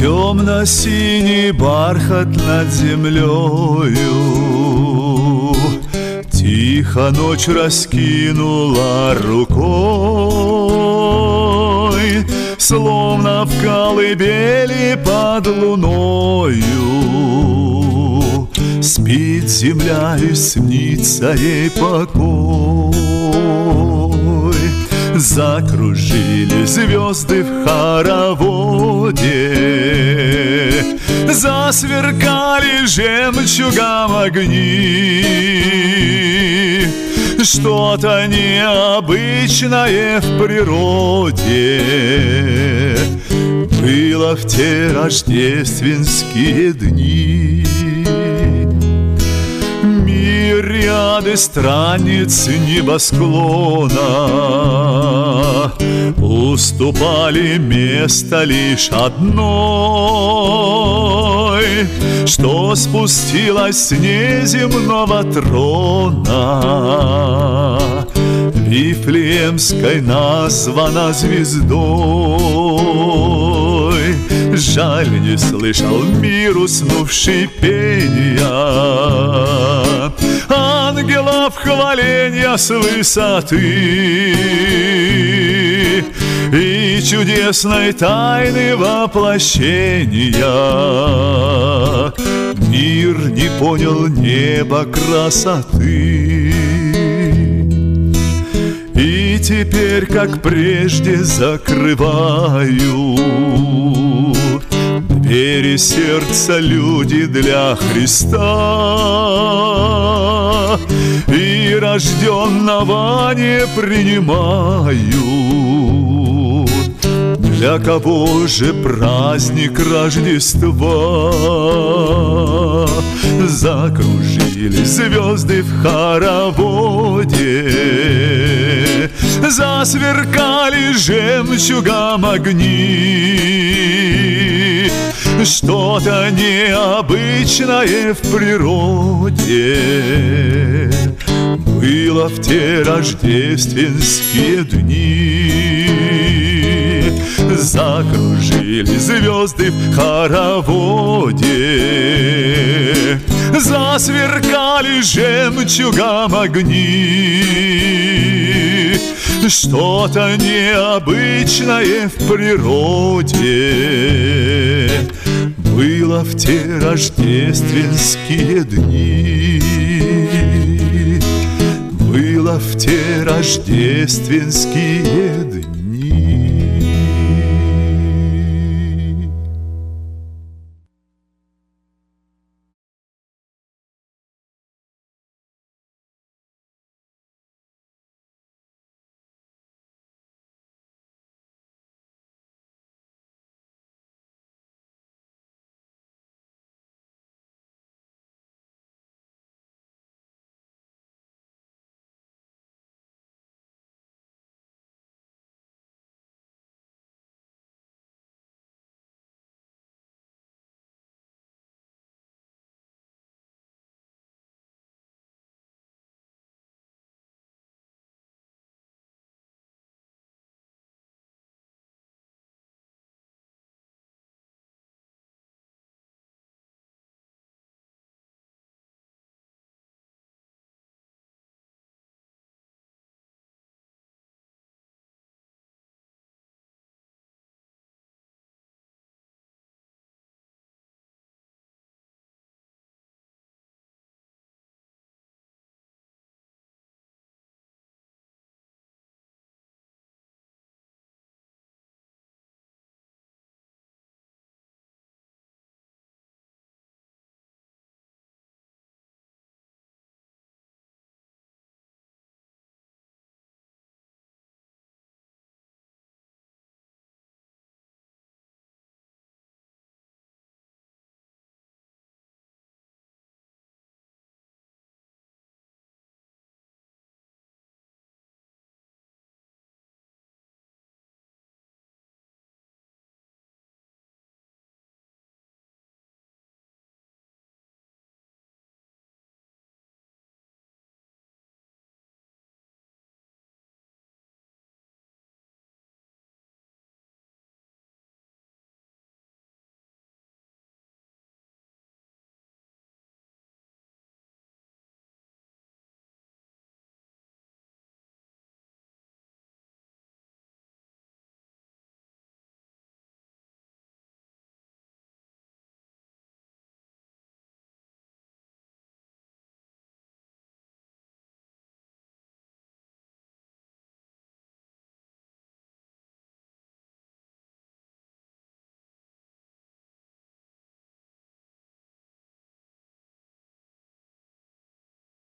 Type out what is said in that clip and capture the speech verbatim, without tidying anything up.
Темно-синий бархат над землею, тихо ночь раскинула рукой, словно в колыбели под луною. Спит земля и снится ей покой. Закружили звезды в хороводе, засверкали жемчугом огни. Что-то необычное в природе было в те рождественские дни. Мириады страниц небосклона уступали место лишь одной, что спустилась с неземного трона, Вифлеемской названа звездой. Жаль, не слышал мир уснувший пения ангелов хваленья с высоты и чудесной тайны воплощения. Мир не понял неба красоты. И теперь, как прежде, закрываю двери сердца люди для Христа, и рожденного не принимают. Для кого же праздник Рождества? Закружили звезды в хороводе, засверкали жемчугом огни. Что-то необычное в природе было в те рождественские дни. Закружили звезды в хороводе, засверкали жемчугом огни. Что-то необычное в природе было в те рождественские дни. Было в те рождественские дни.